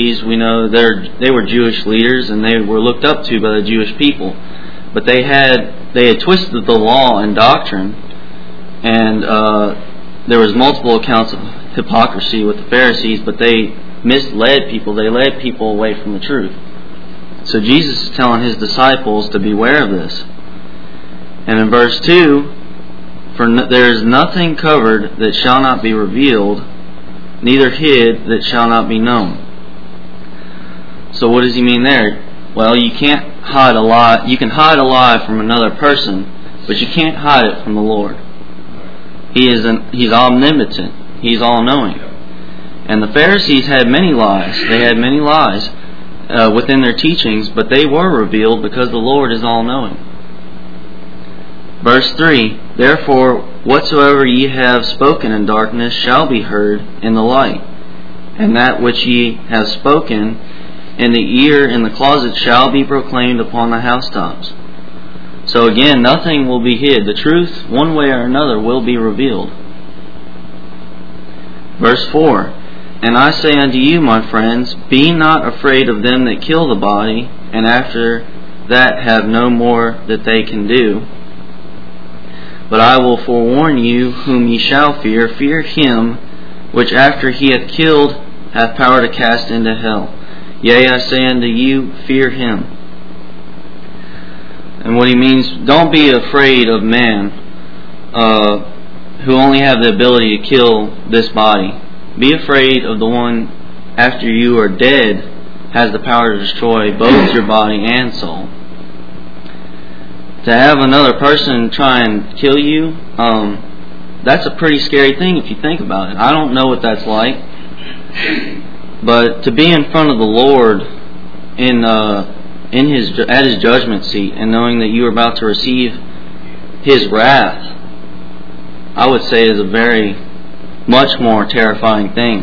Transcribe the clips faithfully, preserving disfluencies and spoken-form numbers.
Pharisees, we know they're they were Jewish leaders and they were looked up to by the Jewish people, but they had they had twisted the law and doctrine, and uh, there was multiple accounts of hypocrisy with the Pharisees, but they misled people. They led people away from the truth. So Jesus is telling His disciples to beware of this. And in verse two, for no, there is nothing covered that shall not be revealed, neither hid that shall not be known. So what does He mean there? Well, you can't hide a lie. You can hide a lie from another person, but you can't hide it from the Lord. He is an, He's omnipotent. He's all-knowing. And the Pharisees had many lies. They had many lies uh, within their teachings, but they were revealed because the Lord is all-knowing. Verse three, therefore, whatsoever ye have spoken in darkness shall be heard in the light, and that which ye have spoken in the ear in the closet shall be proclaimed upon the housetops. So again, nothing will be hid. The truth, one way or another, will be revealed. Verse four, and I say unto you, my friends, be not afraid of them that kill the body, and after that have no more that they can do. But I will forewarn you whom ye shall fear. Fear him which after he hath killed hath power to cast into hell. Yea, I say unto you, fear him. And what he means, don't be afraid of man uh, who only have the ability to kill this body. Be afraid of the one after you are dead has the power to destroy both your body and soul. To have another person try and kill you, um, that's a pretty scary thing if you think about it. I don't know what that's like, but to be in front of the Lord in uh, in his at His judgment seat and knowing that you are about to receive His wrath, I would say is a very much more terrifying thing.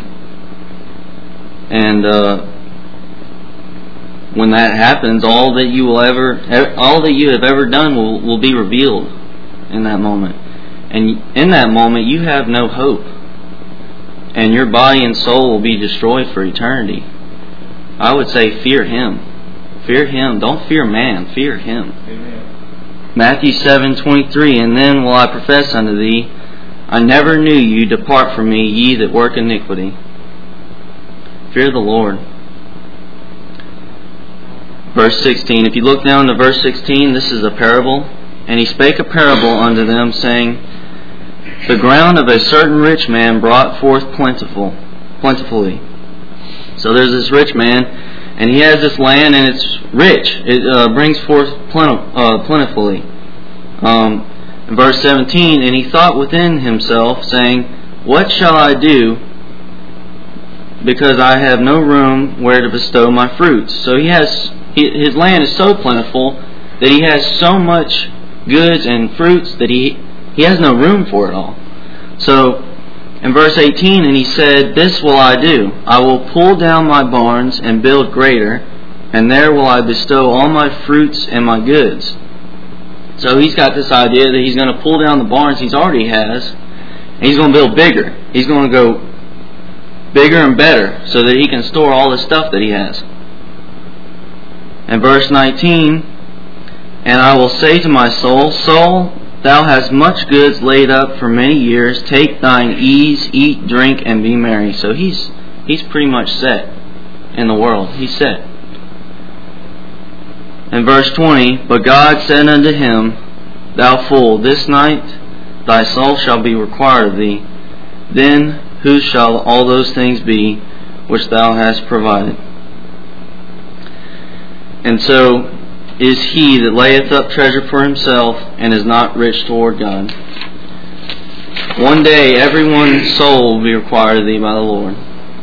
And uh, when that happens, all that you will ever, all that you have ever done will, will be revealed in that moment. And in that moment, you have no hope. And your body and soul will be destroyed for eternity. I would say fear Him. Fear Him. Don't fear man. Fear Him. Amen. Matthew seven twenty-three, and then will I profess unto thee, I never knew you. Depart from me, ye that work iniquity. Fear the Lord. Verse sixteen. If you look down to verse sixteen, this is a parable. And he spake a parable unto them, saying, the ground of a certain rich man brought forth plentiful, plentifully. So there's this rich man, and he has this land, and it's rich. It uh, brings forth plentif- uh, plentifully. Um, in verse seventeen, and he thought within himself, saying, what shall I do, because I have no room where to bestow my fruits? So he has his land is so plentiful that he has so much goods and fruits that he he has no room for it all. So in verse eighteen, and he said, this will I do, I will pull down my barns and build greater, and there will I bestow all my fruits and my goods. So he's got this idea that he's going to pull down the barns he already has, and he's going to build bigger. He's going to go bigger and better so that he can store all the stuff that he has. And verse nineteen, and I will say to my soul, soul, thou hast much goods laid up for many years. Take thine ease, eat, drink, and be merry. So he's he's pretty much set in the world. He's set. And verse twenty, but God said unto him, thou fool, this night thy soul shall be required of thee. Then whose shall all those things be which thou hast provided? And so is he that layeth up treasure for himself and is not rich toward God. One day everyone's soul will be required of thee by the Lord.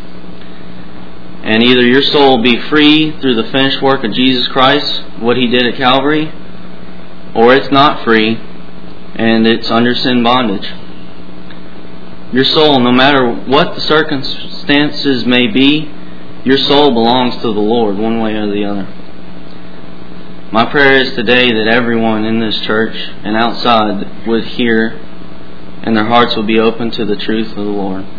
And either your soul will be free through the finished work of Jesus Christ, what He did at Calvary, or it's not free and it's under sin bondage. Your soul, no matter what the circumstances may be, your soul belongs to the Lord one way or the other. My prayer is today that everyone in this church and outside would hear and their hearts will be open to the truth of the Lord.